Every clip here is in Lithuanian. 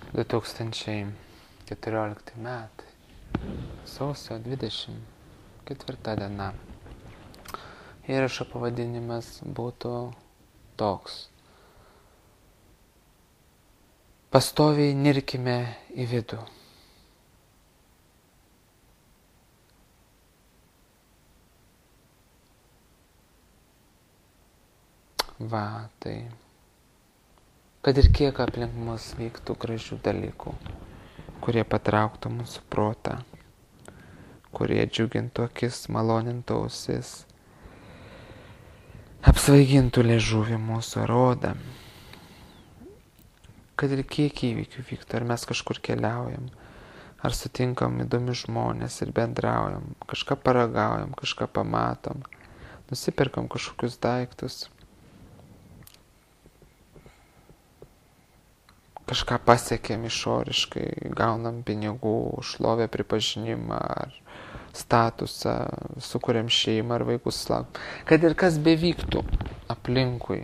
2014 metai, sausio 24 diena. Įrašo pavadinimas būtų toks. Pastoviai nirkime į vidų. Va, tai kad ir kiek aplink mus vyktų gražių dalykų, kurie patrauktų mūsų protą, kurie džiugintų akis, malonintų ausis, apsvaigintų liežuvį mūsų ar odą, kad ir kiek įvykių vyktų, ar mes kažkur keliaujam, ar sutinkam įdomi žmonės ir bendraujam, kažką paragaujam, kažką pamatom, nusipirkam kažkokius daiktus, kažką pasiekėm išoriškai, gaunam pinigų, šlovę, pripažinimą ar statusą, sukuriam šeimą ar vaikus sulaukiam. Kad ir kas bevyktų aplinkui,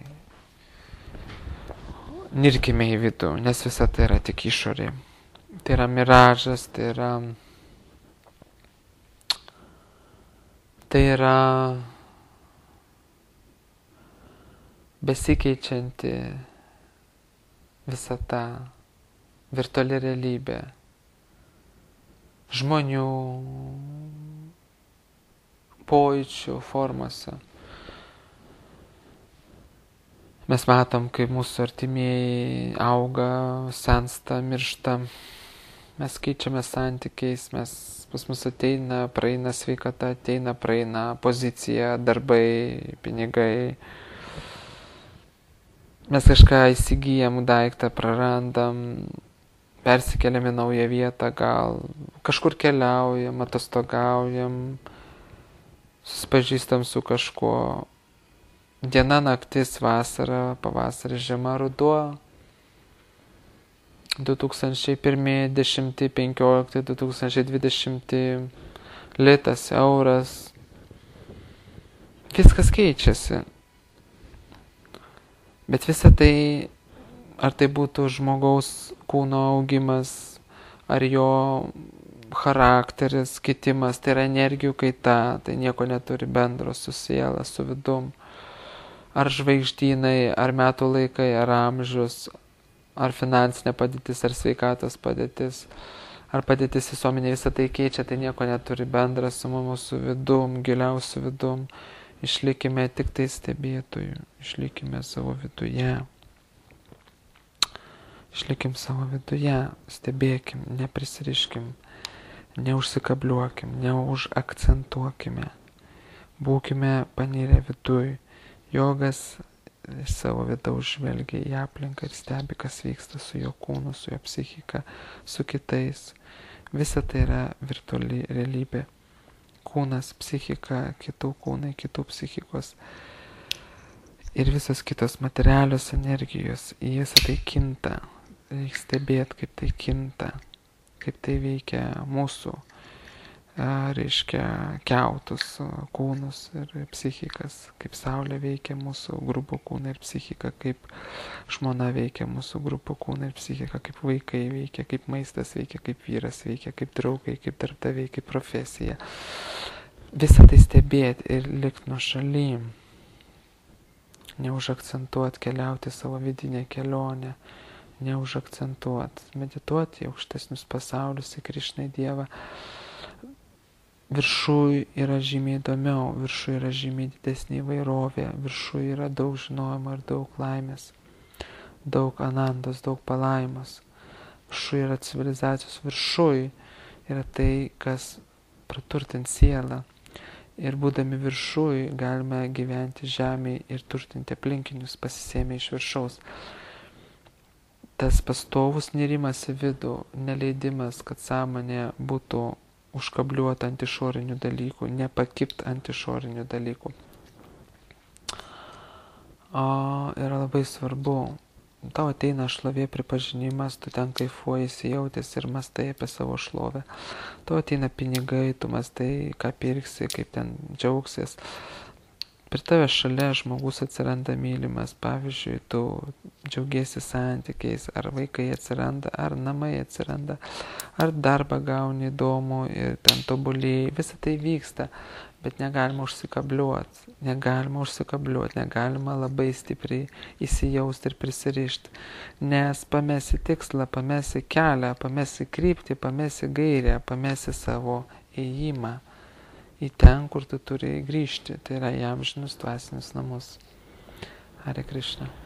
nirkime į vidų, nes visa tai yra tik išorė. Tai yra miražas, tai yra besikeičianti visata, virtuali realybė, žmonių pojūčių formose. Mes matom, kaip mūsų artimieji auga, sensta, miršta. Mes keičiame santykiais, pas mus ateina, praeina sveikata, ateina, praeina pozicija, darbai, pinigai. Mes kažką įsigyjam, daiktą prarandam, persikeliam į naują vietą, gal kažkur keliaujam, atostogaujam, susipažįstam su kažkuo. Diena, naktis, vasara, pavasaris, žiema, ruduo. 2001, 10, 15, 2020, litas, euras. Viskas keičiasi. Bet visa tai, ar tai būtų žmogaus kūno augimas, ar jo charakteris, kitimas, tai yra energijų kaita, tai nieko neturi bendro su siela, su vidum. Ar žvaigždynai, ar metų laikai, ar amžius, ar finansinė padėtis, ar sveikatos padėtis, ar padėtis visuomenė, visą tai keičia, tai nieko neturi bendra su mūsų vidum, giliausiu vidum. Išlikime tik tai stebėtojų, išlikime savo viduje. Išlikim savo viduje, stebėkim, neprisiriškim, neužsikabliuokim, neužakcentuokime. Būkime panirę viduj. Jogas iš savo vidaus žvelgia į aplinką ir stebi, kas vyksta su jo kūnu, su jo psichika, su kitais. Visa tai yra virtuali realybė. Kūnas, psichika, kitų kūnai, kitų psichikos ir visos kitos materialios energijos, į visą tai kinta. Reikia stebėti, kaip tai kinta, kaip tai veikia mūsų, reiškia, kiautus kūnus ir psichikas, kaip saulė veikia mūsų grubų kūną ir psichiką, kaip žmona veikia mūsų grubų kūną ir psichiką, kaip vaikai veikia, kaip maistas veikia, kaip vyras veikia, kaip draugai, kaip darbdaviai, kaip profesija. Visą tai stebėti ir likti nuošaly, neužakcentuoti, keliauti savo vidinę kelionę, neužakcentuoti, medituoti į aukštesnius pasaulius, į Krišną, į Dievą. Viršui yra žymiai įdomiau, viršui yra žymiai didesnė įvairovė, viršui yra daug žinojimo ir daug laimės, daug anandos, daug palaimos. Viršui yra civilizacijos, viršui yra tai, kas praturtins sielą. Ir būdami viršui galime gyventi žemėje ir turtinti aplinkinius, pasisėmę iš viršaus. Tas pastovus nirimas į vidų, neleidimas, kad sąmonė būtų užkabliuota ant išorinių dalykų, nepakipt ant išorinių dalykų. Yra labai svarbu. Tau ateina šlovė, pripažinimas, tu ten kaifuoji, įsijautęs ir mastai apie savo šlovę. Tau ateina pinigai, tu mastai, ką pirksi, kaip ten džiaugsies. prie tave šalia žmogus atsiranda mylimas, pavyzdžiui, tu džiaugiesi santykiais, ar vaikai atsiranda, ar namai atsiranda, ar darbą gauni įdomų ir ten tobulėjai, visa tai vyksta, bet negalima užsikabliuoti, negalima labai stipriai įsijausti ir prisirišti, nes pamesi tikslą, pamesi kelią, pamesi kryptį, pamesi gairę, pamesi savo ėjimą į ten, kur tu turi grįžti, tai yra į amžinus dvasinius namus. Hare Krishna.